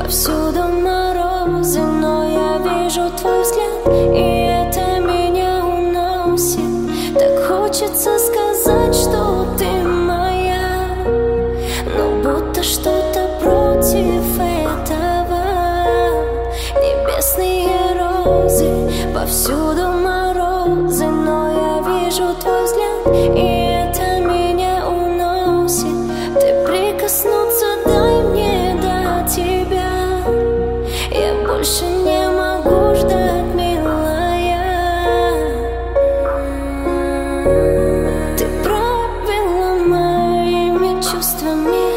Повсюду морозы, но я вижу твой взгляд, и это меня уносит. Так хочется сказать, что ты моя, но будто что-то против этого. Небесные розы, повсюду морозы, но я вижу твой взгляд, и это меня уносит. Ты прикоснуться дай мне до тебя, я больше не могу ждать, милая. Ты правила моими чувствами,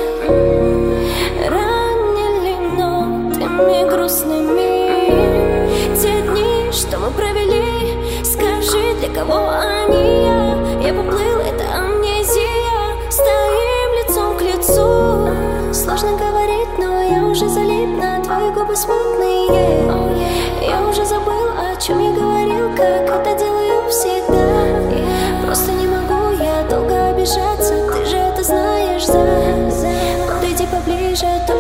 ранили нотами грустными. Те дни, что мы провели, скажи, для кого они? Я поплыл, это амнезия. Стоим лицом к лицу. Сложно говорить, но я уже залип на твои губы смутные. Я уже забыл, о чем я говорил, как это делаю всегда. Просто не могу я долго обижаться, ты же это знаешь. Подойди поближе.